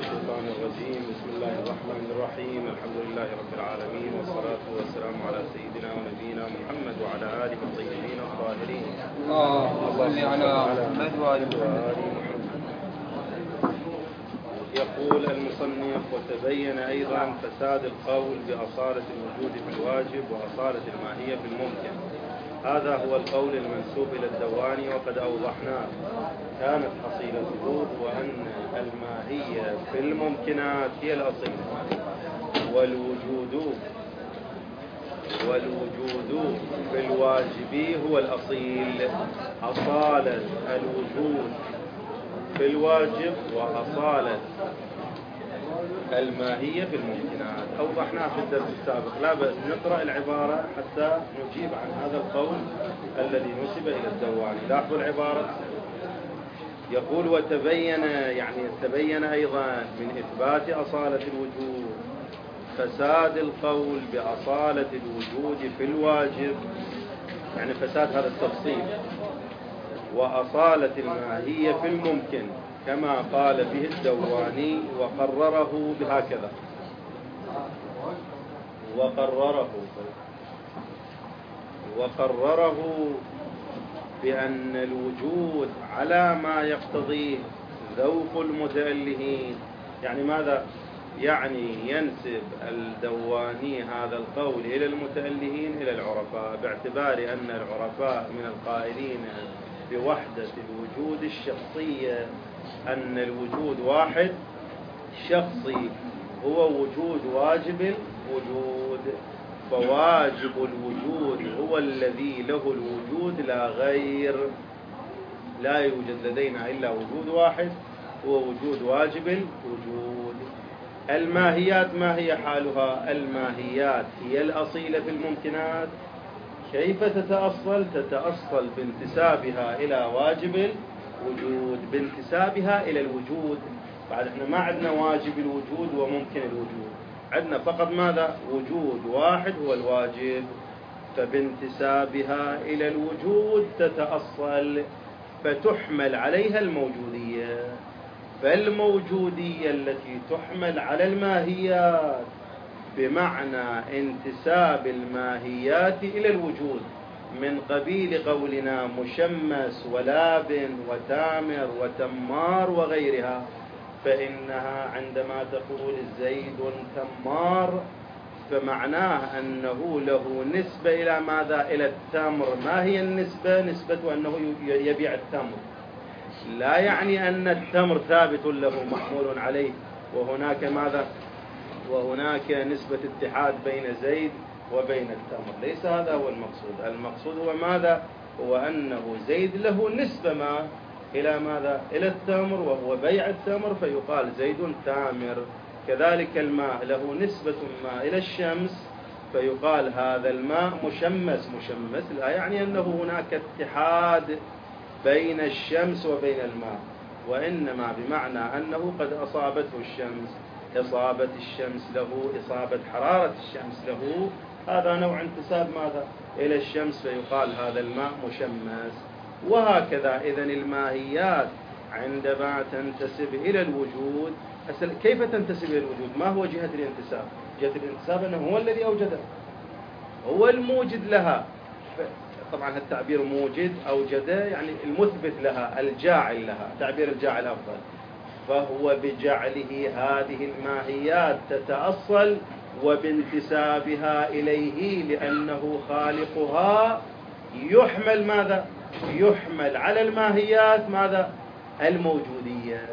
الشيطان الرجيم. بسم الله الرحمن الرحيم. الحمد لله رب العالمين، والصلاة والسلام على سيدنا ونبينا محمد وعلى آله الطيبين الطاهرين. اللهم صل على محمد وآل محمد. يقول المصنف: وتبين أيضا فساد القول بأصالة الوجود في الواجب وأصالة الماهية في الممكن. هذا هو القول المنسوب إلى الدواني، وقد أوضحناه. كانت حصيلته وأن الماهية في الممكنات هي الأصيل، والوجود في الواجب هو الأصيل. أصالة الوجود في الواجب وأصالة الماهية في الممكنات أوضحناه في الدرس السابق. لا بأس نقرأ العبارة حتى نجيب عن هذا القول الذي نسب إلى الدواني. لاحظوا العبارة. يقول: وتبين، يعني تبين أيضا من إثبات أصالة الوجود فساد القول بأصالة الوجود في الواجب، يعني فساد هذا التفصيل، وأصالة الماهية في الممكن، كما قال به الدواني وقرره بهكذا. وقرره بأن الوجود على ما يقتضيه ذوق المتألهين. يعني ماذا؟ يعني ينسب الدواني هذا القول إلى المتألهين، إلى العرفاء، باعتبار أن العرفاء من القائلين بوحدة الوجود الشخصية، أن الوجود واحد شخصي هو وجود واجب الوجود، فواجب الوجود هو الذي له الوجود لا غير. لا يوجد لدينا إلا وجود واحد هو وجود واجب الوجود. الماهيات ما هي حالها؟ الماهيات هي الأصيلة في الممكنات. كيف تتأصل؟ تتأصل بانتسابها إلى واجب الوجود، بانتسابها إلى الوجود. بعد احنا ما عندنا واجب الوجود وممكن الوجود، عندنا فقط ماذا؟ وجود واحد هو الواجب، فبانتسابها إلى الوجود تتأصل، فتحمل عليها الموجودية. فالموجودية التي تحمل على الماهيات بمعنى انتساب الماهيات إلى الوجود، من قبيل قولنا مشمس ولاب وتامر وتمار وغيرها، فإنها عندما تقول زيد تمار فمعناه أنه له نسبة إلى ماذا؟ إلى التمر. ما هي النسبة؟ نسبة أنه يبيع التمر، لا يعني أن التمر ثابت له محمول عليه وهناك ماذا؟ وهناك نسبة اتحاد بين زيد وبين التمر. ليس هذا هو المقصود. المقصود هو ماذا؟ هو أنه زيد له نسبة ما إلى ماذا؟ إلى التمر، وهو بيع التمر فيقال زيد تامر. كذلك الماء له نسبة ما إلى الشمس فيقال هذا الماء مشمس. مشمس لا يعني أنه هناك اتحاد بين الشمس وبين الماء، وإنما بمعنى أنه قد أصابته الشمس، إصابة الشمس له، إصابة حرارة الشمس له، هذا نوع انتساب ماذا؟ إلى الشمس، فيقال هذا الماء مشمس. وهكذا إذن الماهيات عندما تنتسب إلى الوجود، كيف تنتسب إلى الوجود؟ ما هو جهة الانتساب؟ جهة الانتساب أنه هو الذي أوجدها، هو الموجد لها. طبعا التعبير موجد أوجده يعني المثبت لها، الجاعل لها، تعبير الجاعل أفضل. فهو بجعله هذه الماهيات تتأصل وبانتسابها إليه لأنه خالقها يحمل ماذا؟ يحمل على الماهيات ماذا؟ الموجودية.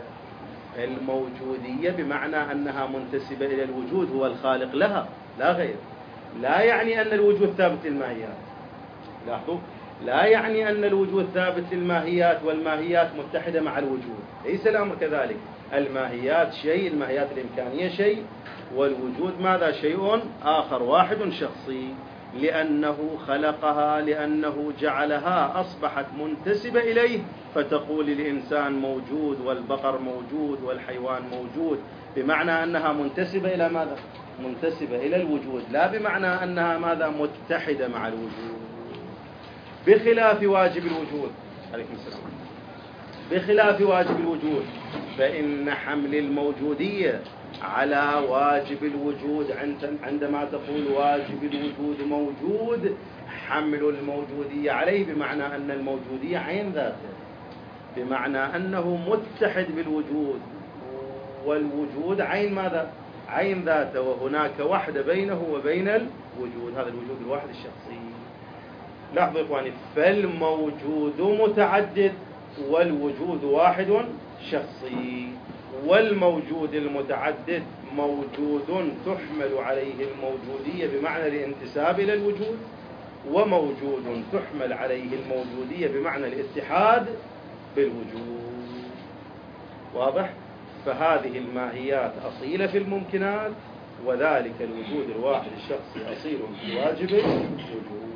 الموجودية بمعنى أنها منتسبة إلى الوجود، هو الخالق لها لا غير. لا يعني أن الوجود ثابت للماهيات. لاحظوا، لا يعني أن الوجود ثابت للماهيات والماهيات متحدة مع الوجود، ليس الأمر كذلك. الماهيات شيء، الماهيات الإمكانية شيء، والوجود ماذا؟ شيء آخر واحد شخصي، لأنه خلقها، لأنه جعلها أصبحت منتسبة إليه. فتقول الإنسان موجود، والبقر موجود، والحيوان موجود، بمعنى أنها منتسبة إلى ماذا؟ منتسبة إلى الوجود، لا بمعنى أنها ماذا؟ متحدة مع الوجود، بخلاف واجب الوجود. عليكم السلام. بخلاف واجب الوجود، فإن حمل الموجودية على واجب الوجود عندما تقول واجب الوجود موجود، حمل الموجودية عليه بمعنى أن الموجودية عين ذاته، بمعنى أنه متحد بالوجود، والوجود عين ماذا؟ عين ذاته، وهناك وحدة بينه وبين الوجود، هذا الوجود الواحد الشخصي. لاحظوا إخواني، فالموجود متعدد والوجود واحد شخصي، والموجود المتعدد موجود تحمل عليه الموجودية بمعنى الانتساب إلى الوجود، وموجود تحمل عليه الموجودية بمعنى الاتحاد بالوجود. واضح؟ فهذه الماهيات أصيلة في الممكنات، وذلك الوجود الواحد الشخصي أصيل في واجب الوجود.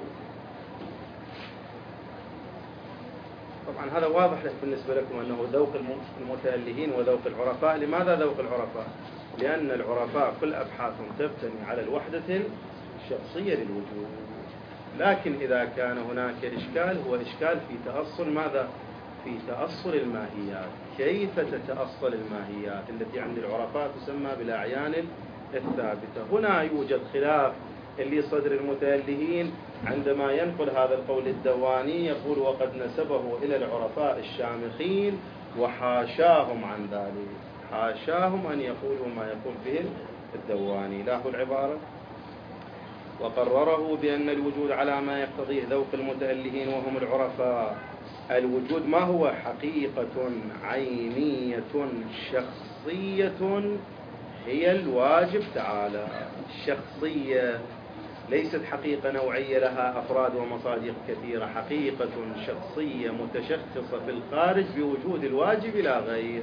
طبعا هذا واضح بالنسبة لكم أنه ذوق المتألهين وذوق العرفاء. لماذا ذوق العرفاء؟ لأن العرفاء كل أبحاثهم تبتني على الوحدة الشخصية للوجود. لكن إذا كان هناك إشكال، هو إشكال في تأصل ماذا؟ في تأصل الماهيات. كيف تتأصل الماهيات التي عند العرفاء تسمى بالأعيان الثابتة؟ هنا يوجد خلاف اللي صدر المتألهين عندما ينقل هذا القول الدواني، يقول وقد نسبه إلى العرفاء الشامخين وحاشاهم عن ذلك، حاشاهم أن يقولوا ما يقول به الدواني. لاحظوا العبارة: وقرره بأن الوجود على ما يقتضيه ذوق المتألهين وهم العرفاء. الوجود ما هو؟ حقيقة عينية شخصية هي الواجب تعالى. الشخصية ليست حقيقة نوعية لها أفراد ومصادق كثيرة، حقيقة شخصية متشخصة في الخارج بوجود الواجب لا غير.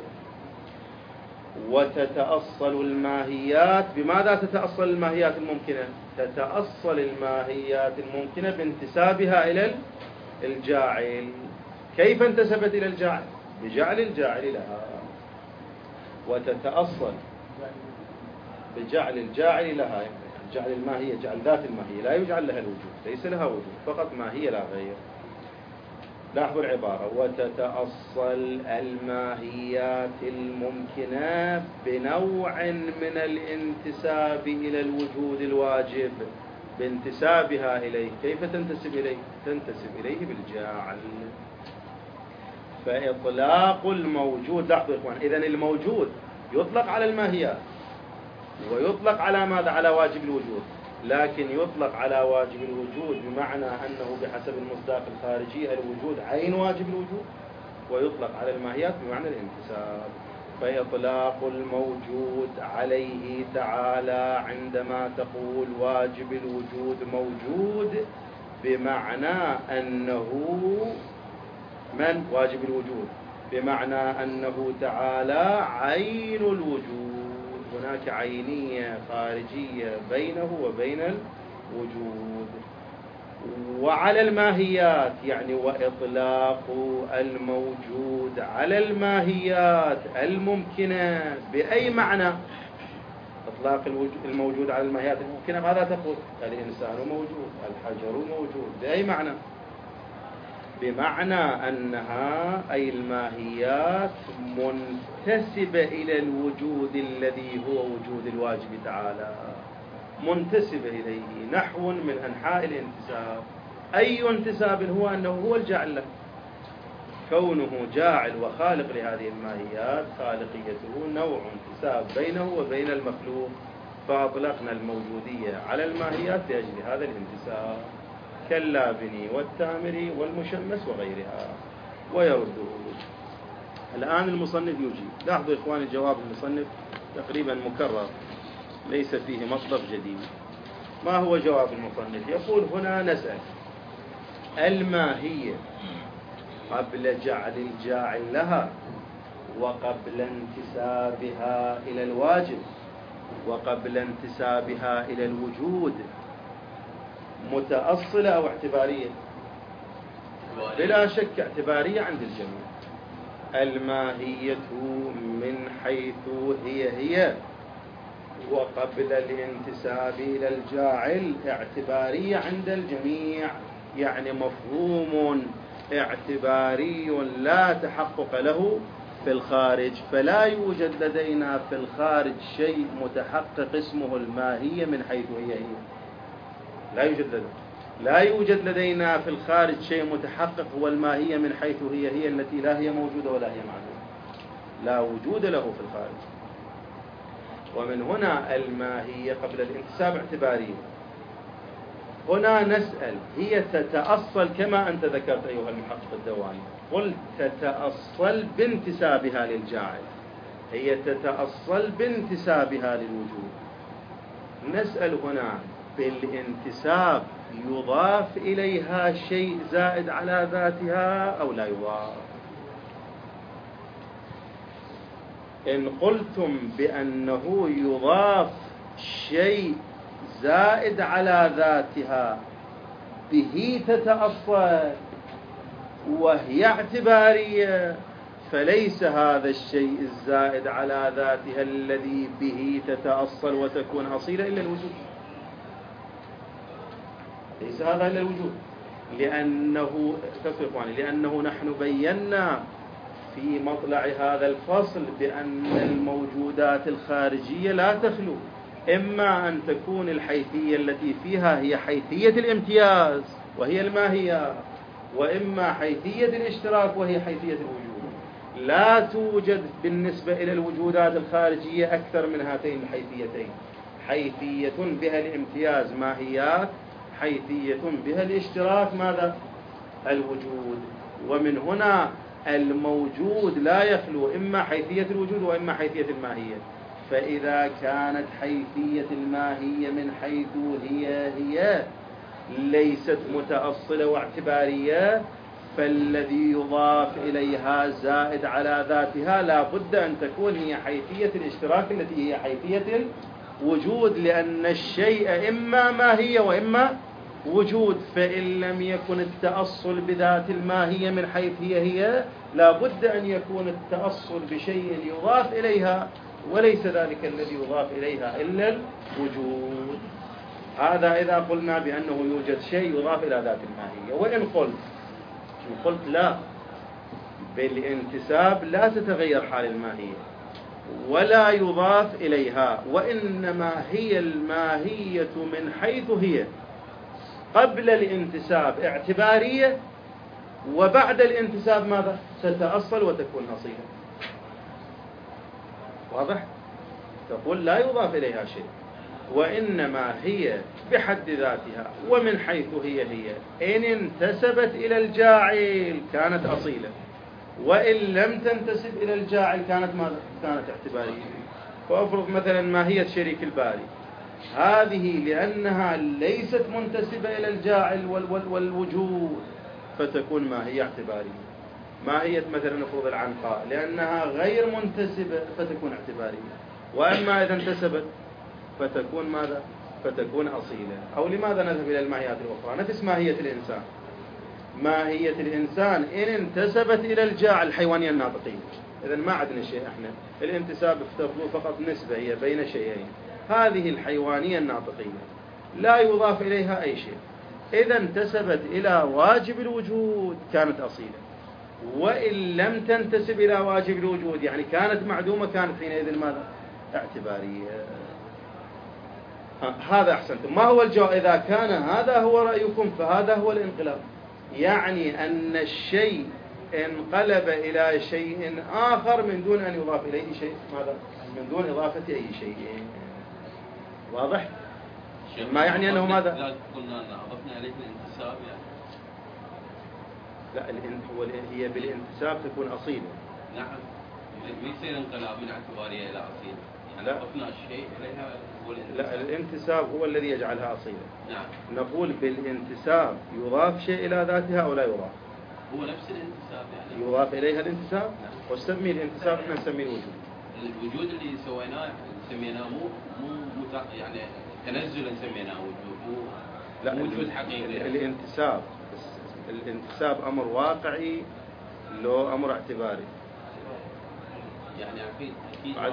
وتتأصل الماهيات. بماذا تتأصل الماهيات الممكنة؟ تتأصل الماهيات الممكنة بانتسابها إلى الجاعل. كيف انتسبت إلى الجاعل؟ بجعل الجاعل لها. وتتأصل بجعل الجاعل لها، جعل الماهية، جعل ذات الماهية، لا يجعل لها الوجود، ليس لها وجود، فقط ماهية لا غير. لاحظوا العبارة: وتتأصل الماهيات الممكنة بنوع من الانتساب إلى الوجود الواجب، بانتسابها إليه. كيف تنتسب إليه؟ تنتسب إليه بالجاعل. فإطلاق الموجود، لاحظوا إخوان، إذن الموجود يطلق على الماهيات ويطلق على ماذا؟ على واجب الوجود، لكن يطلق على واجب الوجود بمعنى أنه بحسب المصداق الخارجي الوجود عين واجب الوجود، ويطلق على الماهيات بمعنى الانتساب. فإطلاق الموجود عليه تعالى عندما تقول واجب الوجود موجود بمعنى أنه من؟ واجب الوجود، بمعنى أنه تعالى عين الوجود. هناك عينية خارجية بينه وبين الوجود. وعلى الماهيات، يعني وإطلاق الموجود على الماهيات الممكنة بأي معنى؟ إطلاق الموجود على الماهيات الممكنة ماذا تقول؟ الإنسان موجود، الحجر موجود، بأي معنى؟ بمعنى أنها أي الماهيات منتسبة إلى الوجود الذي هو وجود الواجب تعالى، منتسبة إليه نحو من أنحاء الانتساب. أي انتساب هو؟ أنه هو الجاعل له، كونه جاعل وخالق لهذه الماهيات، خالقيته نوع انتساب بينه وبين المخلوق، فأطلقنا الموجودية على الماهيات لأجل هذا الانتساب، كاللابني والتامري والمشمس وغيرها. ويرده. الآن المصنف يجيب. لاحظوا إخواني جواب المصنف تقريبا مكرر، ليس فيه مطلب جديد. ما هو جواب المصنف؟ يقول هنا نسأل: الماهية قبل جعل الجاعل لها وقبل انتسابها إلى الواجب وقبل انتسابها إلى الوجود متأصلة أو اعتبارية؟ بلا شك اعتبارية عند الجميع. الماهية من حيث هي وقبل الانتساب إلى الجاعل اعتبارية عند الجميع، يعني مفهوم اعتباري لا تحقق له في الخارج، فلا يوجد لدينا في الخارج شيء متحقق اسمه الماهية من حيث هي لا يوجد لدينا في الخارج شيء متحقق هو الماهية من حيث هي التي لا هي موجودة ولا هي معلومة، لا وجود له في الخارج. ومن هنا الماهية قبل الانتساب اعتبارية. هنا نسأل، هي تتأصل كما أنت ذكرت أيها المحقق الدواني، قلت تتأصل بانتسابها للجاعل، هي تتأصل بانتسابها للوجود. نسأل هنا، بالانتساب يضاف إليها شيء زائد على ذاتها أو لا يضاف؟ إن قلتم بأنه يضاف شيء زائد على ذاتها به تتأصل وهي اعتبارية، فليس هذا الشيء الزائد على ذاتها الذي به تتأصل وتكون أصيلة إلا الوجود، ليس هذا إلا الوجود. لأنه نحن بينا في مطلع هذا الفصل بأن الموجودات الخارجية لا تخلو، إما أن تكون الحيثية التي فيها هي حيثية الامتياز وهي الماهية، وإما حيثية الاشتراك وهي حيثية الوجود. لا توجد بالنسبة إلى الوجودات الخارجية أكثر من هاتين الحيثيتين، حيثية بها الامتياز ماهيات، حيثية بها الاشتراك ماذا؟ الوجود. ومن هنا الموجود لا يخلو إما حيثية الوجود وإما حيثية الماهية. فإذا كانت حيثية الماهية من حيث هي ليست متأصلة واعتبارية، فالذي يضاف إليها زائد على ذاتها لا بد أن تكون هي حيثية الاشتراك التي هي حيثية الوجود، لأن الشيء إما ماهية وإما وجود. فإن لم يكن التأصل بذات الماهية من حيث هي لا بد أن يكون التأصل بشيء يضاف إليها، وليس ذلك الذي يضاف إليها إلا الوجود. هذا إذا قلنا بأنه يوجد شيء يضاف إلى ذات الماهية. وإن قلت لا، بالانتساب لا تتغير حال الماهية ولا يضاف إليها، وإنما هي الماهية من حيث هي قبل الانتساب اعتبارية، وبعد الانتساب ماذا؟ تتأصل وتكون أصيلة. واضح؟ تقول لا يضاف إليها شيء، وإنما هي بحد ذاتها ومن حيث هي إن انتسبت إلى الجاعل كانت أصيلة، وإن لم تنتسب إلى الجاعل كانت ماذا؟ كانت اعتبارية. فأفرض مثلا ماهية شريك الباري، هذه لأنها ليست منتسبة إلى الجاعل والوجود فتكون ماهية اعتبارية. ماهية مثلا نفرض العنقاء لأنها غير منتسبة فتكون اعتبارية، وأما إذا انتسبت فتكون ماذا؟ فتكون أصيلة. أو لماذا نذهب إلى الماهيات الأخرى؟ نفس ماهية الإنسان. ماهية الإنسان إن انتسبت إلى الجاعل الحيوانية الناطقية، إذن ما عندنا شيء إحنا، الانتساب افترضوا فقط نسبة هي بين شيئين، هذه الحيوانية الناطقية لا يضاف إليها أي شيء. إذا انتسبت إلى واجب الوجود كانت أصيلة، وإن لم تنتسب إلى واجب الوجود يعني كانت معدومة كانت حينئذ ماذا؟ اعتبارية. هذا أحسنتم. ما هو الجواب؟ إذا كان هذا هو رأيكم فهذا هو الانقلاب، يعني أن الشيء انقلب إلى شيء آخر من دون أن يضاف إليه شيء ماذا؟ من دون إضافة أي شيء. واضح؟ ما يعني أنه ماذا؟ لا قلنا أن أضفنا عليه الانتساب يعني. لا، هي بالانتساب تكون أصيلة. نعم، يصير انقلاب من اعتبارية إلى أصيلة، يعني أضفنا الشيء إليها هو الانتساب. لا، الانتساب هو الذي يجعلها أصيلة. نعم. نقول بالانتساب يضاف شيء إلى ذاتها أو لا يضاف؟ هو نفس الانتساب يعني. يضاف إليها الانتساب؟ نعم. وسمي الانتساب احنا نسميه الوجود. الوجود اللي سميناه مو يعني تنزلا سميناه وجود، لا، وجود حقيقي. الانتساب أمر واقعي لو أمر اعتباري. يعني أكيد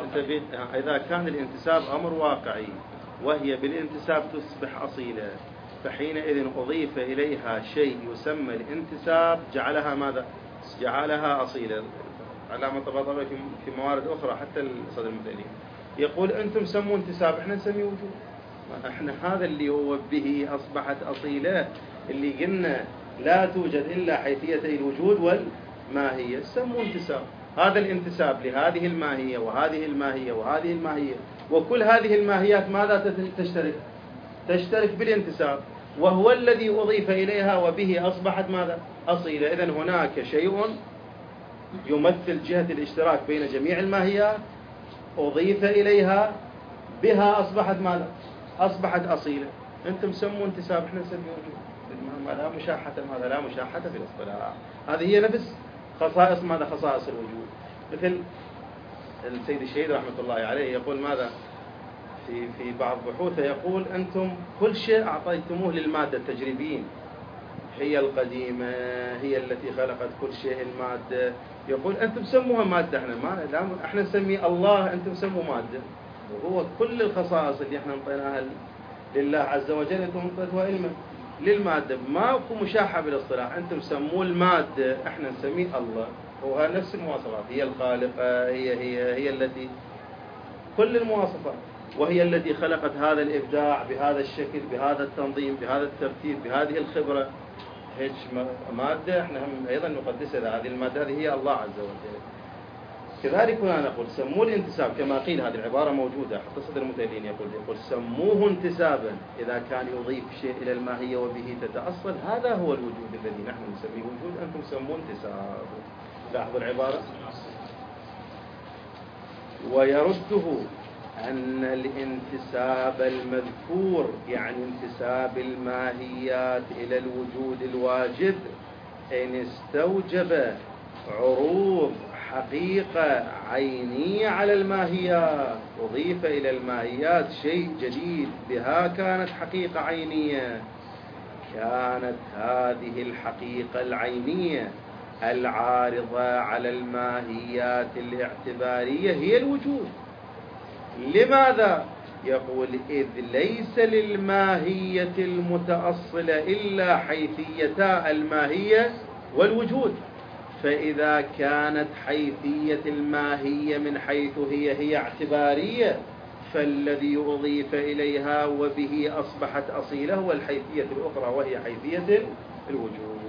إذا كان الانتساب أمر واقعي وهي بالانتساب تصبح أصيلة، فحينئذ أضيف إليها شيء يسمى الانتساب جعلها ماذا؟ جعلها أصيلة. علامة طباطبة في موارد أخرى حتى الصدر المثالي يقول أنتم سموا انتساب، إحنا نسميه وجود. إحنا هذا اللي هو به أصبحت أصيلة، اللي قلنا لا توجد إلا حيثيتي الوجود والماهية، سموا انتساب. هذا الانتساب لهذه الماهية وهذه الماهية وهذه الماهية، وكل هذه الماهيات ماذا تشترك بالانتساب، وهو الذي أضيف إليها وبه أصبحت ماذا؟ أصيلة. إذن هناك شيء يمثل جهة الاشتراك بين جميع الماهيات، أضيف إليها، بها أصبحت ماذا؟ أصبحت أصيلة. أنتم سموا انتساب، إحنا نسميه وجود. لا مشاحة، ماذا؟ لا مشاحة في الاصطلاح. هذه هي نفس خصائص ماذا؟ خصائص الوجود. مثل السيد الشهيد رحمة الله عليه يقول ماذا في بعض بحوثه، يقول أنتم كل شيء أعطيتموه للمادة التجريبيين، هي القديمة، هي التي خلقت كل شيء المادة. يقول أنتم سموها مادة، احنا نسمي الله، أنتم سموا مادة. وهو كل الخصائص اللي احنا انطيناها لله عز وجل انتم انطيتوها علما للمادة، ماكو مشاحة بالاصطلاح. أنتم سموه المادة، احنا نسميه الله. هو نفس المواصفات، هي الخالقة، هي التي كل المواصفات، وهي التي خلقت هذا الإبداع بهذا الشكل، بهذا التنظيم، بهذا الترتيب، بهذه الخبرة. هيك مادة احنا هم أيضا نقدسها. هذه المادة هذه هي الله عز وجل. كذلك هنا نقول سموه الانتساب كما قيل، هذه العبارة موجودة حتى صدر المتألين يقول سموه انتسابا إذا كان يضيف شيء إلى الماهية وبه تتأصل، هذا هو الوجود الذي نحن نسميه وجود، أنتم سموه انتساب. لاحظوا العبارة. ويرده أن الانتساب المذكور، يعني انتساب الماهيات إلى الوجود الواجب، إن استوجب عروض حقيقة عينية على الماهيات، أضيف إلى الماهيات شيء جديد بها كانت حقيقة عينية، كانت هذه الحقيقة العينية العارضة على الماهيات الاعتبارية هي الوجود. لماذا؟ يقول إذ ليس للماهية المتأصلة إلا حيثيتا الماهية والوجود، فإذا كانت حيثية الماهية من حيث هي اعتبارية، فالذي أضيف إليها وبه أصبحت أصيلة هو الحيثية الأخرى وهي حيثية الوجود.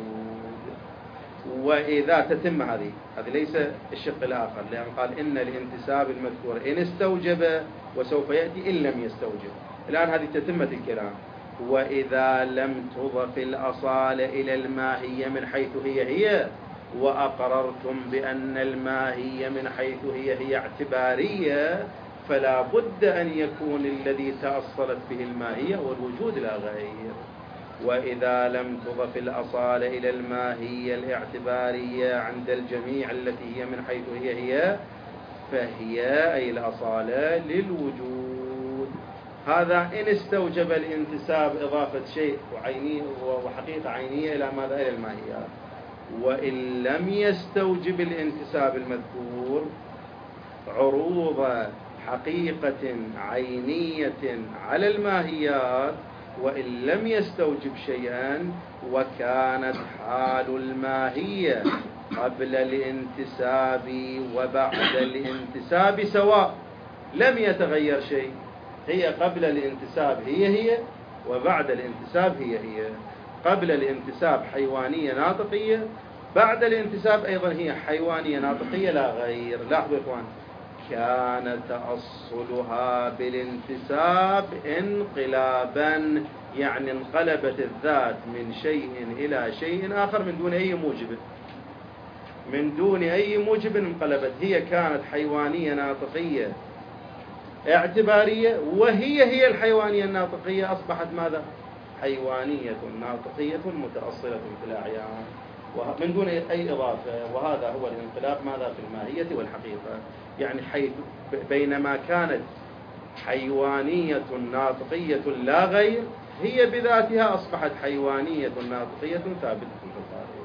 وإذا تتم هذه ليس الشق الآخر، لأن قال إن الانتساب المذكور إن استوجب، وسوف يأتي إن لم يستوجب. الآن هذه تتمة الكلام. وإذا لم تضف الأصالة إلى الماهية من حيث هي، وأقررتم بأن الماهية من حيث هي اعتبارية، فلا بد أن يكون الذي تأصلت به الماهية والوجود لا غير. وإذا لم تضف الأصالة إلى الماهية الاعتبارية عند الجميع التي هي من حيث هي، فهي أي الأصالة للوجود. هذا إن استوجب الانتساب إضافة شيء وحقيقة عينية إلى ماذا؟ إلى الماهيات. وإن لم يستوجب الانتساب المذكور عروض حقيقة عينية على الماهيات، وإن لم يستوجب شيئا، وكانت حال الماهية قبل الانتساب وبعد الانتساب سواء، لم يتغير شيء، هي قبل الانتساب هي وبعد الانتساب هي. قبل الانتساب حيوانية ناطقية، بعد الانتساب أيضا هي حيوانية ناطقية لا غير. لاحظوا يا إخوان، كان تأصلها بالانتساب انقلابا، يعني انقلبت الذات من شيء إلى شيء آخر من دون أي موجب انقلبت. هي كانت حيوانية ناطقية اعتبارية، وهي الحيوانية الناطقية أصبحت ماذا؟ حيوانية ناطقية متأصلة في الأعيان من دون أي إضافة. وهذا هو الانقلاب ماذا؟ في الماهية والحقيقة. يعني حيث بينما كانت حيوانية ناطقية لا غير، هي بذاتها أصبحت حيوانية ناطقية ثابتة في الخارج.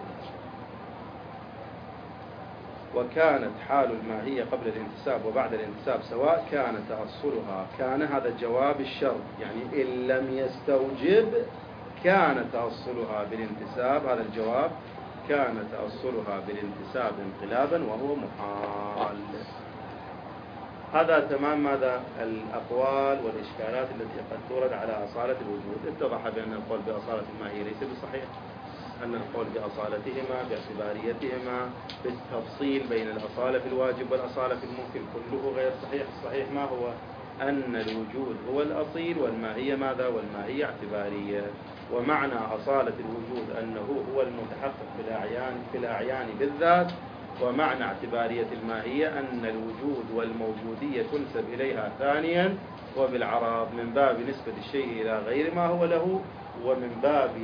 وكانت حال الماهية قبل الانتساب وبعد الانتساب سواء، كان تأصلها. كان هذا جواب الشرط، يعني إن لم يستوجب كان تأصلها بالانتساب، هذا الجواب، كان تأصلها بالانتساب انقلابا وهو محال. هذا تمام ماذا؟ الأقوال والإشكالات التي قد تورد على أصالة الوجود. اتضح بأن القول بأصالة الماهية ليس بصحيح، أن القول بأصالتهما باعتباريتهما بالتفصيل بين الأصالة في الواجب والأصالة في الممكن كله غير صحيح. الصحيح ما هو؟ أن الوجود هو الأصيل والماهية ماذا؟ والماهية اعتبارية. ومعنى أصالة الوجود أنه هو المتحقق في الأعيان بالذات، ومعنى اعتبارية الماهية أن الوجود والموجودية تنسب إليها ثانيا وبالعرض من باب نسبة الشيء إلى غير ما هو له، ومن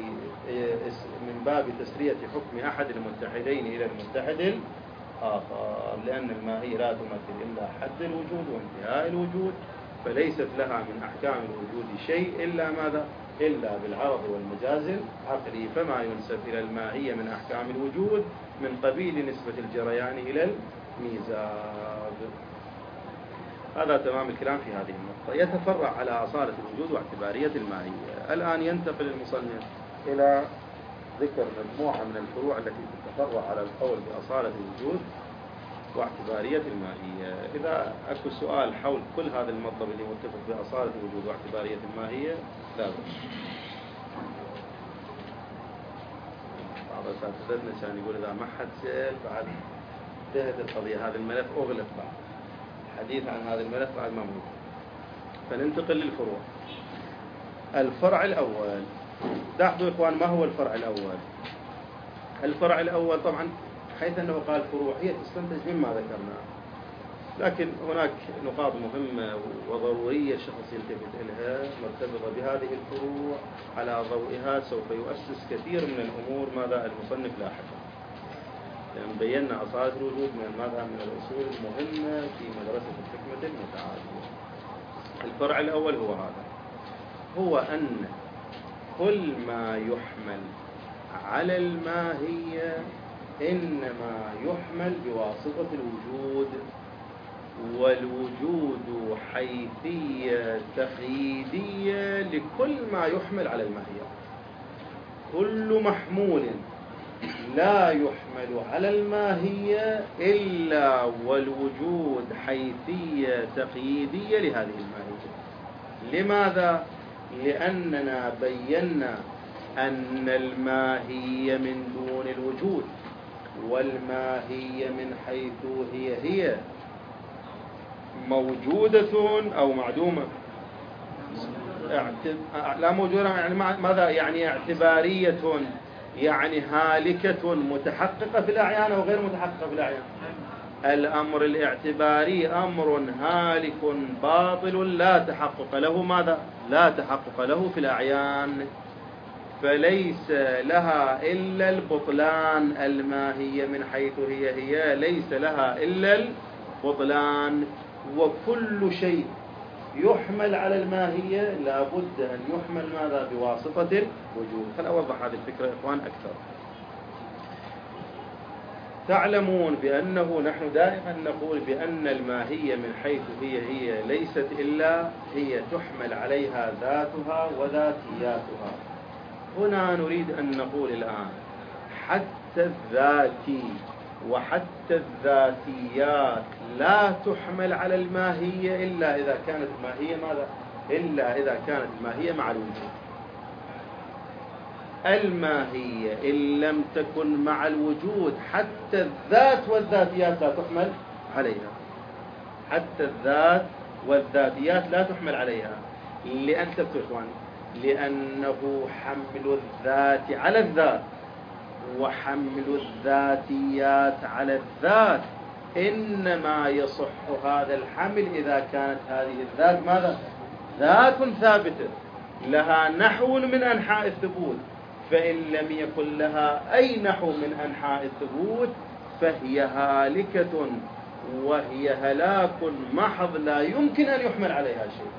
باب تسرية حكم أحد المتحدين إلى المتحد الآخر، لأن الماهية لا تمثل إلا حد الوجود وانتهاء الوجود، فليست لها من أحكام الوجود شيء إلا ماذا؟ إلا بالعرض والمجاز العقلي. فما ينسب إلى الماهية من أحكام الوجود من قبيل نسبة الجريان إلى الميزاب. هذا تمام الكلام في هذه النقطة. يتفرع على أصالة الوجود واعتبارية الماهية. الآن ينتقل المصنف إلى ذكر مجموعة من الفروع التي تتفرع على القول بأصالة الوجود واعتبارية الماهية. إذا أكو سؤال حول كل هذا المطلب اللي متفق بأصالة الوجود واعتبارية الماهية لا بأس. بعض أساتذتنا كان يقول إذا ما حد سأل بعد انتهت القضية، هذا الملف أغلق بعد الحديث عن هذا الملف بعد ما موجود. فننتقل للفروع. الفرع الأول، لاحظوا يا إخوان ما هو الفرع الأول؟ الفرع الأول طبعا حيث أنه قال فروع هي تستنتج مما ذكرناه، لكن هناك نقاط مهمة وضرورية الشخص يلتفت إليها مرتبطة بهذه الفروع، على ضوئها سوف يؤسس كثير من الأمور ماذا المصنف لاحقا، لأن بينا أصالة الوجود من الأصول المهمة في مدرسة الحكمة المتعالية. الفرع الأول هو هذا، هو أن كل ما يحمل على الماهية إنما يحمل بواسطة الوجود، والوجود حيثية تقييدية لكل ما يحمل على الماهية. كل محمول لا يحمل على الماهية إلا والوجود حيثية تقييدية لهذه الماهية. لماذا؟ لأننا بينا أن الماهية من دون الوجود، والماهية من حيث هي موجودة أو معدومة. لا موجودة يعني ماذا؟ يعني اعتبارية، يعني هالكة متحققة في الأعيان أو غير متحققة في الأعيان. الأمر الاعتباري أمر هالك باطل لا تحقق له ماذا؟ لا تحقق له في الأعيان، فليس لها إلا البطلان. الماهية من حيث هي ليس لها إلا البطلان. وكل شيء يحمل على الماهية لا بد أن يحمل ماذا؟ بواسطة الوجود. خل أوضح هذه الفكرة يا إخوان أكثر. تعلمون بأنه نحن دائما نقول بأن الماهية من حيث هي ليست إلا هي تحمل عليها ذاتها وذاتياتها. هنا نريد أن نقول الآن حتى الذاتي وحتى الذاتيات لا تحمل على الماهية إلا إذا كانت الماهية ماذا؟ إلا إذا كانت الماهية مع الوجود. الماهية إن لم تكن مع الوجود حتى الذات والذاتيات لا تحمل عليها. حتى الذات والذاتيات لا تحمل عليها. لأن تبقى إخواني، لأنه حمل الذات على الذات وحمل الذاتيات على الذات إنما يصح هذا الحمل إذا كانت هذه الذات ماذا؟ ذات ثابتة لها نحو من أنحاء الثبوت. فإن لم يكن لها أي نحو من أنحاء الثبوت فهي هالكة وهي هلاك محض لا يمكن أن يحمل عليها شيء.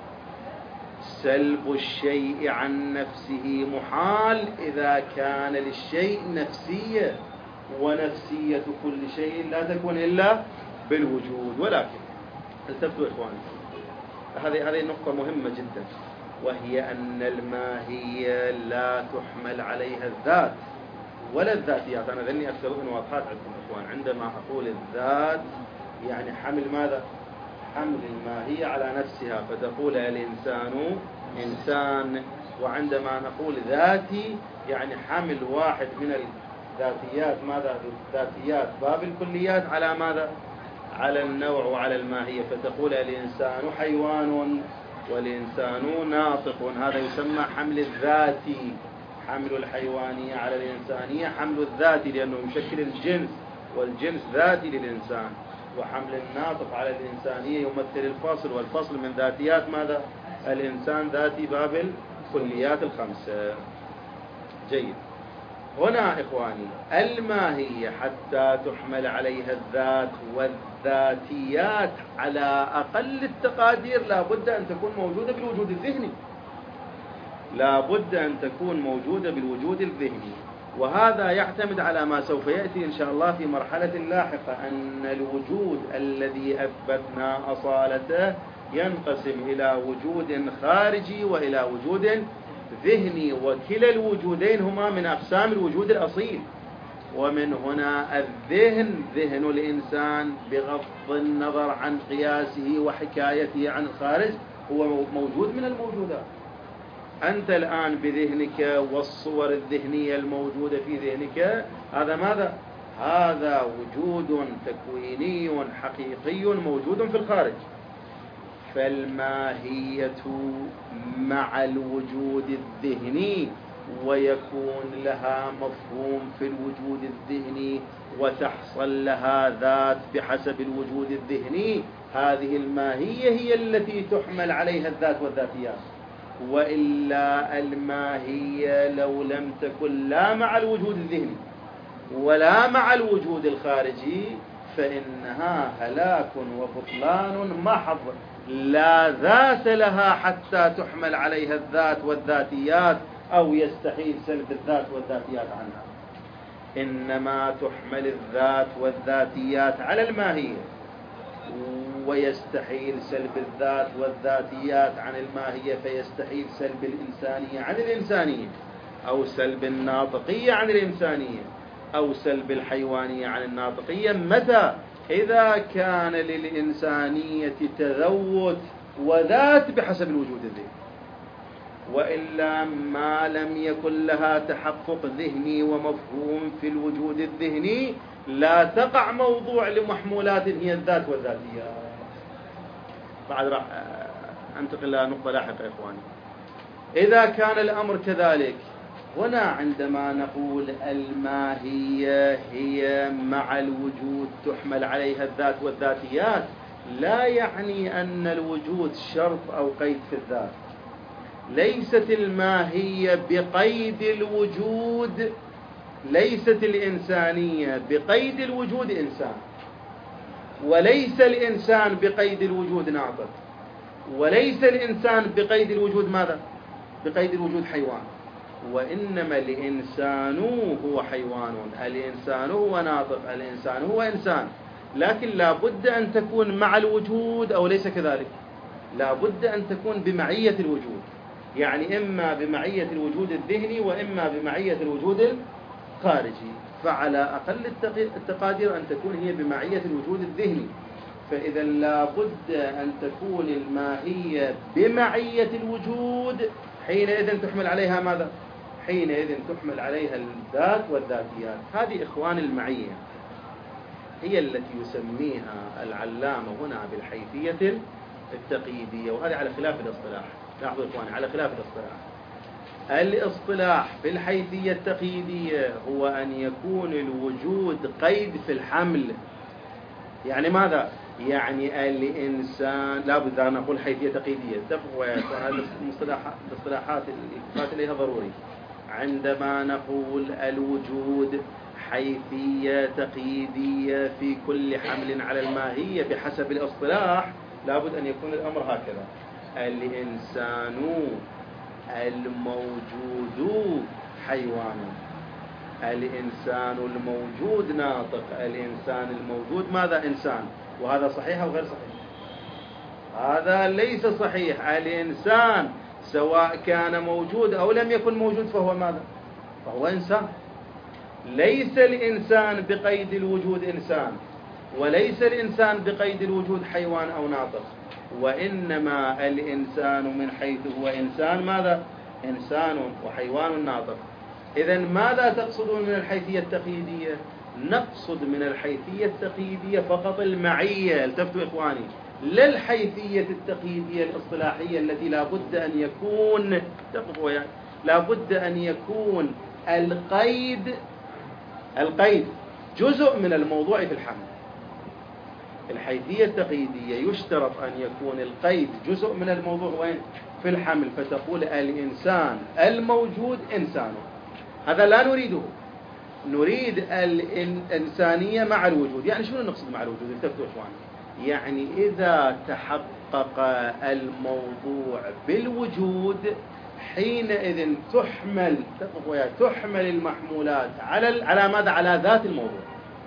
سلب الشيء عن نفسه محال إذا كان للشيء نفسية، ونفسية كل شيء لا تكون إلا بالوجود. ولكن التفتوا إخواني، هذه النقطة مهمة جدا. وهي أن الماهية لا تحمل عليها الذات ولا الذاتيات. أنا ذني أكثرون واضحات عندكم إخوان. عندما أقول الذات يعني حمل ماذا؟ حمل الماهية على نفسها، فتقول الإنسان إنسان. وعندما نقول ذاتي يعني حمل واحد من الذاتيات، ماذا؟ الذاتيات باب الكليات على ماذا؟ على النوع وعلى الماهية، فتقول الإنسان حيوان والإنسان ناطق. هذا يسمى حمل الذاتي. حمل الحيوانية على الإنسانية حمل الذاتي لأنه يشكل الجنس، والجنس ذاتي للإنسان. وحمل الناطق على الإنسانية يمثل الفصل، والفصل من ذاتيات ماذا؟ الإنسان ذاتي باب الكليات الخمسة. جيد. هنا إخواني الماهية حتى تحمل عليها الذات والذاتيات على أقل التقادير لا بد أن تكون موجودة بالوجود الذهني، لا بد أن تكون موجودة بالوجود الذهني. وهذا يعتمد على ما سوف يأتي إن شاء الله في مرحلة لاحقة، أن الوجود الذي أثبتنا أصالته ينقسم إلى وجود خارجي وإلى وجود ذهني، وكلا الوجودين هما من أقسام الوجود الأصيل. ومن هنا الذهن، ذهن الإنسان بغض النظر عن قياسه وحكايته عن الخارج هو موجود من الموجودات. أنت الآن بذهنك والصور الذهنية الموجودة في ذهنك هذا ماذا؟ هذا وجود تكويني حقيقي موجود في الخارج. فالماهية مع الوجود الذهني ويكون لها مفهوم في الوجود الذهني وتحصل لها ذات بحسب الوجود الذهني، هذه الماهية هي التي تحمل عليها الذات والذاتيات. وإلا الماهية لو لم تكن لا مع الوجود الذهني ولا مع الوجود الخارجي فإنها هلاك وبطلان محض، لا ذات لها حتى تحمل عليها الذات والذاتيات، أو يستحيل سلب الذات والذاتيات عنها. إنما تحمل الذات والذاتيات على الماهية، ويستحيل سلب الذات والذاتيات عن الماهية، فيستحيل سلب الإنسانية عن الإنسانية، أو سلب الناطقية عن الإنسانية، أو سلب الحيوانية عن الناطقية. متى؟ إذا كان للإنسانية تذوت وذات بحسب الوجود الذهني، وإلا ما لم يكن لها تحقق ذهني ومفهوم في الوجود الذهني لا تقع موضوع لمحمولات هي الذات والذاتيات. بعد راح أنتقل إلى نقطة لاحقة يا إخواني. إذا كان الأمر كذلك، هنا عندما نقول الماهية هي مع الوجود تحمل عليها الذات والذاتيات، لا يعني أن الوجود شرط أو قيد في الذات. ليست الماهية بقيد الوجود، ليست الإنسانية بقيد الوجود إنسان، وليس الإنسان بقيد الوجود ناطق، وليس الإنسان بقيد الوجود ماذا؟ بقيد الوجود حيوان. وإنما الإنسان هو حيوان، الإنسان هو ناطق، الإنسان هو إنسان، لكن لا بد أن تكون مع الوجود أو ليس كذلك. لا بد أن تكون بمعية الوجود، يعني إما بمعية الوجود الذهني وإما بمعية الوجود الخارجي. فعلى أقل التقادير أن تكون هي بمعية الوجود الذهني. فإذا لا بد أن تكون الماهية بمعية الوجود، حينئذ تحمل عليها ماذا؟ حينئذ تحمل عليها الذات والذاتيات. هذه إخوان المعية هي التي يسميها العلامة هنا بالحيثية التقييدية، وهذه على خلاف الاصطلاح. لاحظوا إخواني، على خلاف الاصطلاح. الاصطلاح في الحيثية التقييدية هو أن يكون الوجود قيد في الحمل. يعني ماذا؟ يعني الإنسان لا بد أن نقول حيثية تقييدية. اتفقوا يا إخوان، الاصطلاحات الإثبات إليها ضروري. عندما نقول الوجود حيثية تقييدية في كل حمل على الماهية بحسب الاصطلاح، لا بد أن يكون الأمر هكذا: الإنسان الموجود حيوان، الإنسان الموجود ناطق، الإنسان الموجود ماذا؟ إنسان. وهذا صحيح أو غير صحيح؟ هذا ليس صحيح. الإنسان سواء كان موجود أو لم يكن موجود فهو ماذا؟ فهو إنسان. ليس الإنسان بقيد الوجود إنسان، وليس الإنسان بقيد الوجود حيوان أو ناطق، وإنما الإنسان من حيث هو إنسان ماذا؟ إنسان وحيوان ناطق. إذن ماذا تقصدون من الحيثية التقييدية؟ نقصد من الحيثية التقييدية فقط المعية، التفتوا إخواني، لا الحيثية التقييدية الإصطلاحية التي لا بد أن يكون، تقفوا يعني، لا بد أن يكون القيد جزء من الموضوع في الحمل. الحيثية التقييدية يشترط أن يكون القيد جزء من الموضوع وين؟ في الحمل، فتقول الإنسان الموجود إنسان. هذا لا نريده، نريد الإنسانية مع الوجود. يعني شنو نقصد مع الوجود؟ انتبهوا إخواني، يعني إذا تحقق الموضوع بالوجود حينئذ تحمل المحمولات على ماذا؟ على ذات الموضوع.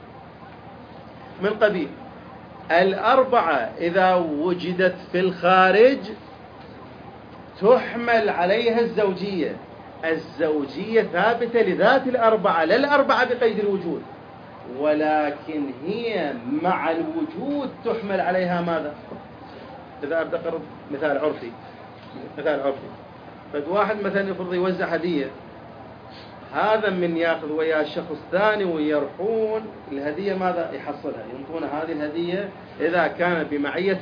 من قبيل الأربعة إذا وجدت في الخارج تحمل عليها الزوجية. الزوجية ثابتة لذات الأربعة، لا الأربعة بقيد الوجود، ولكن هي مع الوجود تحمل عليها ماذا؟ إذا أبدأ أقرب مثال عرفي، فواحد مثلا يفرض يوزع هدية، هذا من ياخذ وياه شخص ثاني ويرحون الهدية ماذا؟ يحصلها، ينطون هذه الهدية إذا كان بمعية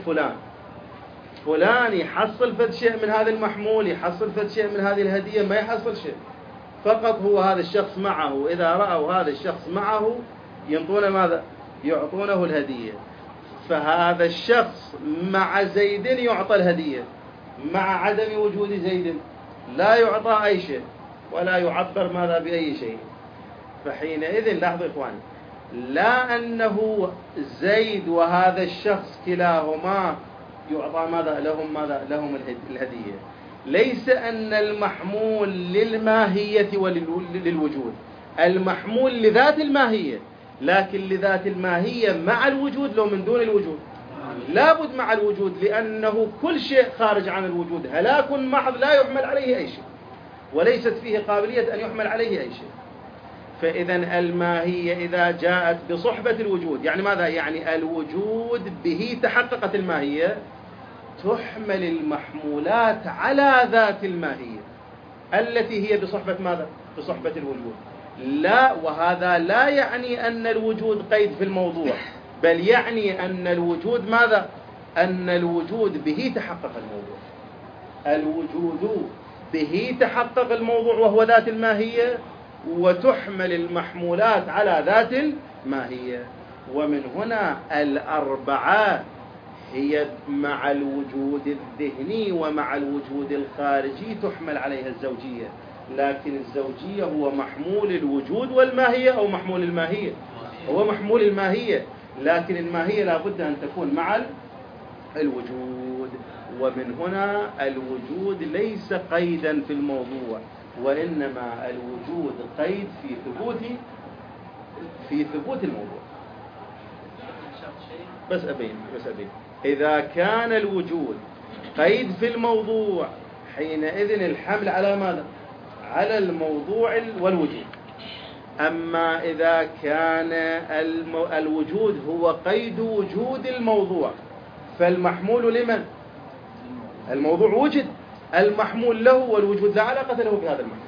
فلان يحصل فد شيء من هذا المحمول، يحصل فد شيء من هذه الهدية، ما يحصل شيء، فقط هو هذا الشخص معه. إذا رأوا هذا الشخص معه ينطون ماذا؟ يعطونه الهدية. فهذا الشخص مع زيد يعطى الهدية، مع عدم وجود زيد لا يعطى أي شيء ولا يعبر ماذا بأي شيء. فحينئذ لاحظوا إخواني، لا أنه زيد وهذا الشخص كلاهما يعطى ماذا؟ لهم الهدية. ليس أن المحمول للماهية وللوجود، المحمول لذات الماهية، لكن لذات الماهية مع الوجود لو من دون الوجود؟ لابد مع الوجود، لأنه كل شيء خارج عن الوجود هلاك محض لا يحمل عليه أي شيء، وليست فيه قابلية أن يحمل عليه أي شيء. فإذا الماهية إذا جاءت بصحبة الوجود، يعني ماذا؟ يعني الوجود به تحققت الماهية، تحمل المحمولات على ذات الماهية التي هي بصحبة ماذا؟ بصحبة الوجود. لا، وهذا لا يعني أن الوجود قيد في الموضوع، بل يعني أن الوجود ماذا؟ أن الوجود به تحقق الموضوع. الوجود به تحقق الموضوع وهو ذات الماهية، وتحمل المحمولات على ذات الماهية. ومن هنا الأربعة هي مع الوجود الذهني ومع الوجود الخارجي تحمل عليها الزوجية، لكن الزوجية هو محمول الوجود والماهية، أو محمول الماهية؟ هو محمول الماهية، لكن الماهية لا بد أن تكون مع الوجود. ومن هنا الوجود ليس قيدا في الموضوع، وإنما الوجود قيد في ثبوت الموضوع. بس أبين إذا كان الوجود قيد في الموضوع حينئذ الحمل على ماذا؟ على الموضوع والوجود. أما إذا كان الوجود هو قيد وجود الموضوع، فالمحمول لمن؟ الموضوع وجد، المحمول له، والوجود لا علاقة له بهذا المحمول.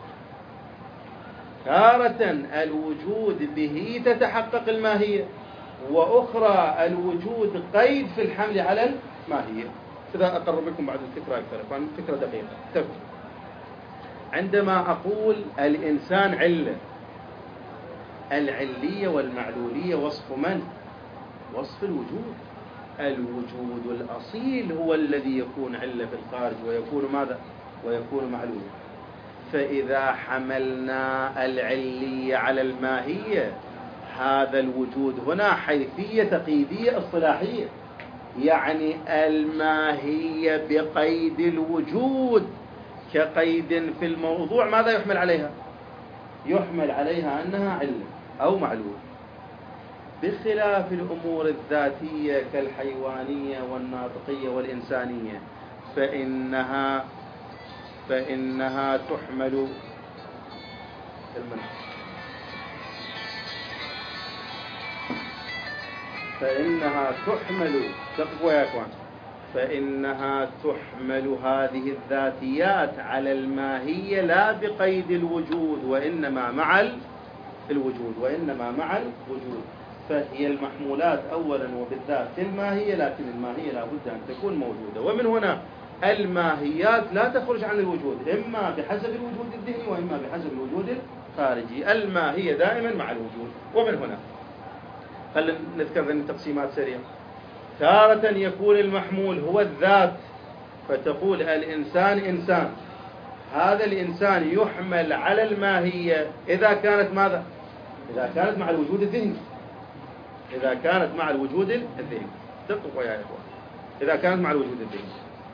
تارة الوجود به تتحقق الماهية، وأخرى الوجود قيد في الحمل على الماهية. كذا أقرب لكم بعد الفكرة أكثر، فكرة دقيقة. عندما أقول الإنسان علة، العلية والمعلولية وصف من؟ وصف الوجود. الوجود الأصيل هو الذي يكون علة في الخارج ويكون ماذا؟ ويكون معلولا. فإذا حملنا العلية على الماهية، هذا الوجود هنا حيثية تقييدية اصطلاحية، يعني الماهية بقيد الوجود كقيد في الموضوع. ماذا يحمل عليها؟ يحمل عليها أنها علة أو معلول، بخلاف الأمور الذاتية كالحيوانية والناطقية والإنسانية، فإنها فإنها تحمل تقفوا يا أخوان، فإنها تحمل هذه الذاتيات على الماهية لا بقيد الوجود وإنما مع الوجود. فهي المحمولات أولا وبالذات في الماهية، لكن الماهية لا بد أن تكون موجودة. ومن هنا الماهيات لا تخرج عن الوجود، إما بحسب الوجود الذهني وإما بحسب الوجود الخارجي. الماهية دائما مع الوجود. ومن هنا خلينا نذكر التقسيمات سريعا. تارة يكون المحمول هو الذات، فتقول الإنسان إنسان، هذا الإنسان يحمل على الماهية إذا كانت ماذا؟ إذا كانت مع الوجود الذهني. دقوا يا إخوان، إذا كانت مع الوجود الذهني.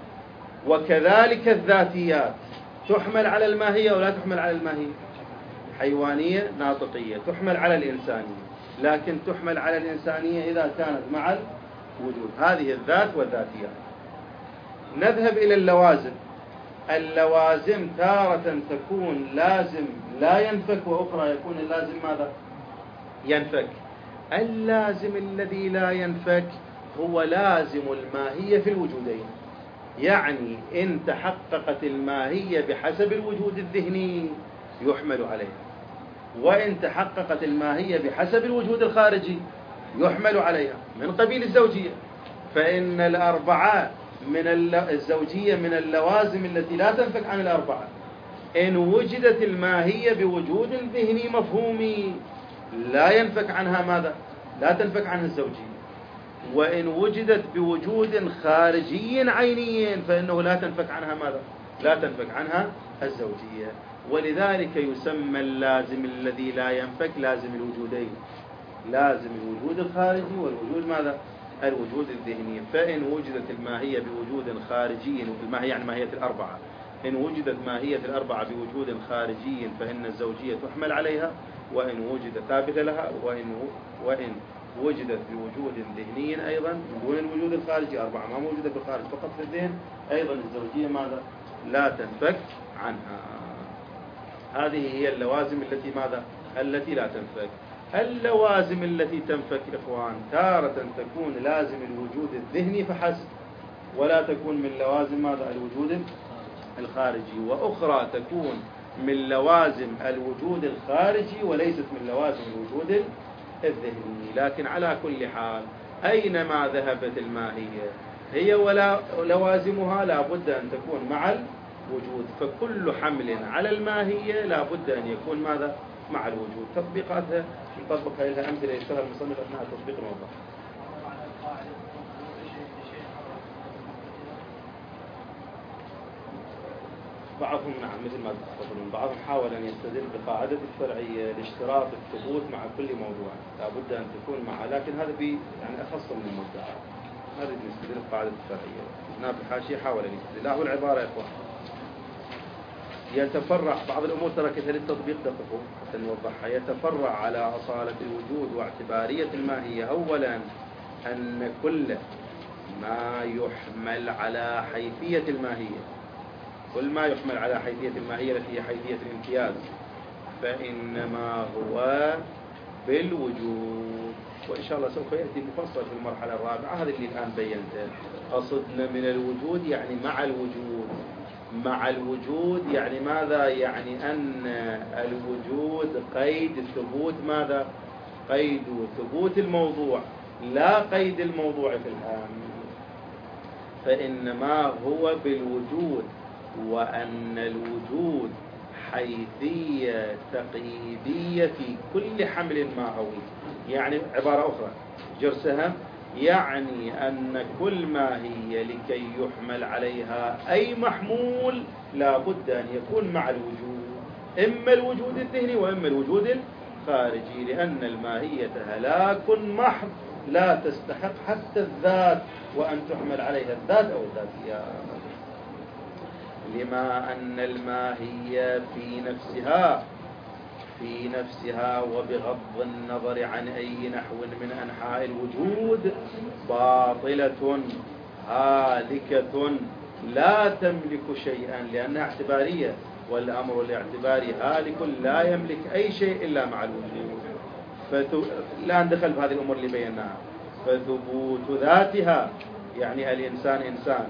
وكذلك الذاتيات تحمل على الماهية ولا تحمل على الماهية؟ حيوانية ناطقية تحمل على الإنسانية، لكن تحمل على الإنسانية إذا كانت مع الوجود. هذه الذات والذاتيات. نذهب إلى اللوازم. اللوازم تارة تكون لازم لا ينفك، وأخرى يكون اللازم ماذا؟ ينفك. اللازم الذي لا ينفك هو لازم الماهية في الوجودين. يعني إن تحققت الماهية بحسب الوجود الذهني يحمل عليها، وإن تحققت الماهية بحسب الوجود الخارجي يحمل عليها، من قبيل الزوجية. فإن الأربعة من الزوجية من اللوازم التي لا تنفك عن الأربعة. إن وجدت الماهية بوجود ذهني مفهومي لا ينفك عنها ماذا؟ لا تنفك عنها الزوجية. وإن وجدت بوجود خارجي عيني فإنه لا تنفك عنها ماذا؟ لا تنفك عنها الزوجية. ولذلك يسمى اللازم الذي لا ينفك لازم الوجودين، لازم الوجود الخارجي والوجود ماذا؟ الوجود الذهني. فإن وجدت الماهية بوجود خارجي، الماهية يعني ماهية الأربعة، إن وجدت ماهية الأربعة بوجود خارجي فإن الزوجية تحمل عليها، وإن وجد ثابتة لها، وإن وجدت بوجود ذهني أيضا دون الوجود الخارجي، أربعة ما موجودة بالخارج فقط في الذهن، أيضا الزوجية ماذا؟ لا تنفك عنها. هذه هي اللوازم التي ماذا؟ التي لا تنفك. اللوازم التي تنفك إخوان تارة تكون لازم الوجود الذهني فحسب، ولا تكون من لوازم ماذا؟ الوجود الخارجي. وأخرى تكون من لوازم الوجود الخارجي وليست من لوازم الوجود الذهني. لكن على كل حال أينما ذهبت الماهية هي ولا لوازمها لا بد أن تكون مع الوجود. فكل حمل على الماهية لا بد أن يكون ماذا؟ مع الوجود. تطبيقاتها نطبق لها أمثلة يشتغل المصنف أثناء تطبيق الموضوع. بعضهم نعم مثل ما تفضلون، بعضهم حاول أن يستدل بقاعدة الفرعية لاشتراط الثبوت مع كل موضوع، لا بد أن تكون معه، لكن هذا يعني أخص من المدعى. هذا يستدل بقاعدة الفرعية. هنا في الحاشية حاول أن يستدل. له العبارة يا إخوان يتفرع بعض الأمور تركتها للتطبيق دققوا حتى نوضحها. يتفرع على أصالة الوجود واعتبارية الماهية. أولا أن كل ما يحمل على حيثية الماهية، كل ما يحمل على حيثية الماهية التي هي حيثية الامتياز فإنما هو بالوجود. وإن شاء الله سوف يأتي مفصل في المرحلة الرابعة. هذا اللي الآن بينته. قصدنا من الوجود يعني مع الوجود. مع الوجود يعني ماذا؟ يعني أن الوجود قيد ثبوت ماذا؟ قيد ثبوت الموضوع لا قيد الموضوع في الآن. فإنما هو بالوجود، وأن الوجود حيثية تقييدية في كل حمل ماهوي. يعني عبارة أخرى جرسها يعني أن كل ما هي لكي يحمل عليها أي محمول لا بد أن يكون مع الوجود، إما الوجود الذهني وإما الوجود الخارجي، لأن الماهية هلاك محض لا تستحق حتى الذات وأن تحمل عليها الذات أو الذاتية. لما أن الماهية في نفسها وبغض النظر عن أي نحو من أنحاء الوجود باطلة هالكة لا تملك شيئا لأنها اعتبارية، والأمر الاعتباري هالك لا يملك أي شيء إلا مع الوجود. لا ندخل بهذه الأمور اللي بيناها. فثبوت ذاتها يعني الإنسان إنسان،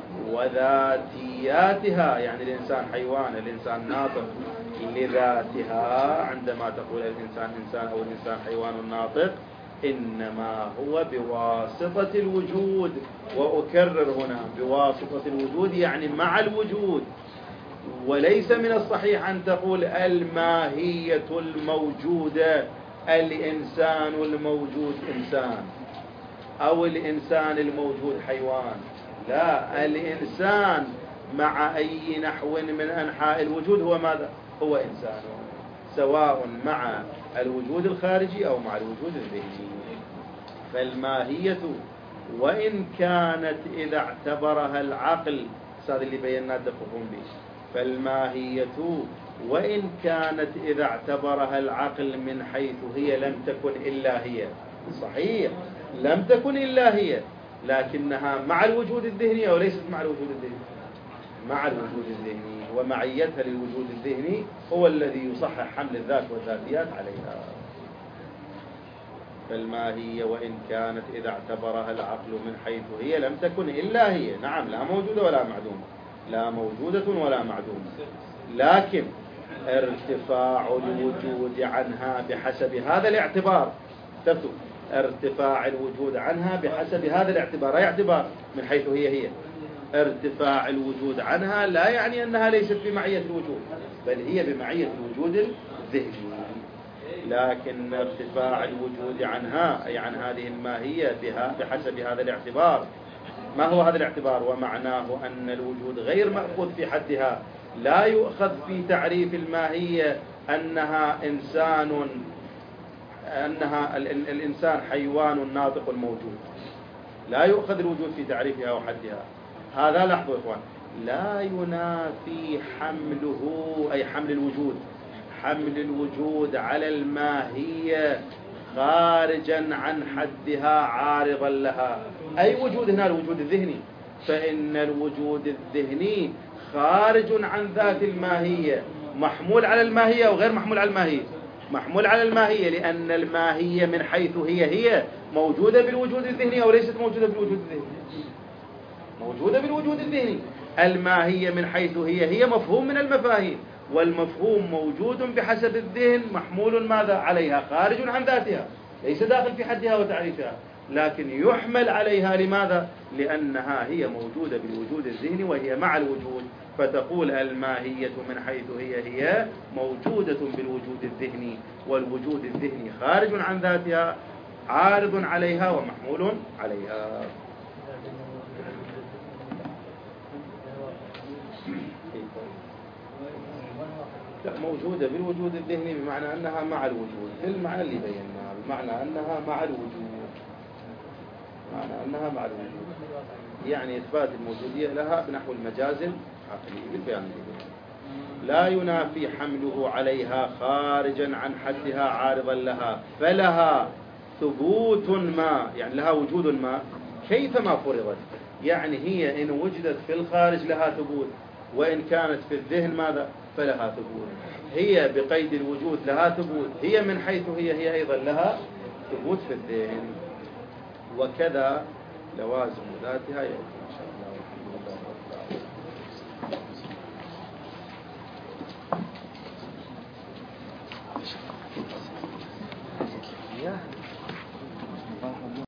وذاتياتها يعني الإنسان حيوان، الإنسان ناطق لذاتها. عندما تقول الإنسان إنسان أو الإنسان حيوان ناطق إنما هو بواسطة الوجود. وأكرر هنا بواسطة الوجود يعني مع الوجود. وليس من الصحيح أن تقول الماهية الموجودة الإنسان الموجود إنسان أو الإنسان الموجود حيوان. لا، الإنسان مع أي نحو من أنحاء الوجود هو ماذا؟ هو إنسان، سواء مع الوجود الخارجي أو مع الوجود الذهني. فالماهية وإن كانت إذا اعتبرها العقل، هذا اللي بينا تفهم به، فالماهية وإن كانت إذا اعتبرها العقل من حيث هي لم تكن إلا هي، صحيح لم تكن إلا هي، لكنها مع الوجود الذهني أو ليست مع الوجود الذهني؟ مع الوجود الذهني. ومعيتها للوجود الذهني هو الذي يصحح حمل الذات والذاتيات عليها. فالماهية وإن كانت إذا اعتبرها العقل من حيث هي لم تكن إلا هي، نعم لا موجودة ولا معدومة، لا موجودة ولا معدومة، لكن ارتفاع الوجود عنها بحسب هذا الاعتبار، ارتفاع الوجود عنها بحسب هذا الاعتبار، أي اعتبار؟ من حيث هي ارتفاع الوجود عنها لا يعني أنها ليست بمعية الوجود، بل هي بمعية الوجود الذهني. لكن ارتفاع الوجود عنها أي عن هذه الماهية بحسب هذا الاعتبار. ما هو هذا الاعتبار؟ ومعناه أن الوجود غير مأخوذ في حدها، لا يؤخذ في تعريف الماهية أنها الإنسان حيوان ناطق موجود، لا يؤخذ الوجود في تعريفها وحدها. هذا لاحظوا إخوان، لا ينافي حمله أي حمل الوجود على الماهية خارجا عن حدها عارضا لها. أي وجود هنا؟ الوجود الذهني. فإن الوجود الذهني خارج عن ذات الماهية، محمول على الماهية أو غير محمول على الماهية؟ محمول على الماهية، لأن الماهية من حيث هي موجودة بالوجود الذهني أو ليست موجودة بالوجود الذهني؟ موجودة بالوجود الذهني. الماهية من حيث هي مفهوم من المفاهيم، والمفهوم موجود بحسب الذهن، محمول ماذا عليها؟ خارج عن ذاتها، ليس داخل في حدها وتعريفها، لكن يحمل عليها. لماذا؟ لأنها هي موجودة بالوجود الذهني وهي مع الوجود. فتقول الماهية من حيث هي موجودة بالوجود الذهني، والوجود الذهني خارج عن ذاتها عارض عليها ومحمول عليها. لا، موجودة بالوجود الذهني بمعنى أنها مع الوجود، المعنى اللي بيناه، بمعنى أنها مع الوجود، يعني إثبات الموجودية لها بنحو المجاز العقلي بالبيان الذهني. لا ينافي حمله عليها خارجا عن حدها عارضا لها، فلها ثبوت ما، يعني لها وجود ما كيفما فرضت. يعني هي إن وجدت في الخارج لها ثبوت، وإن كانت في الذهن ماذا؟ فلها ثبوت. هي بقيد الوجود لها ثبوت، هي من حيث هي أيضا لها ثبوت في الذهن. وكذا لوازم ذاتها يأتي إن شاء الله.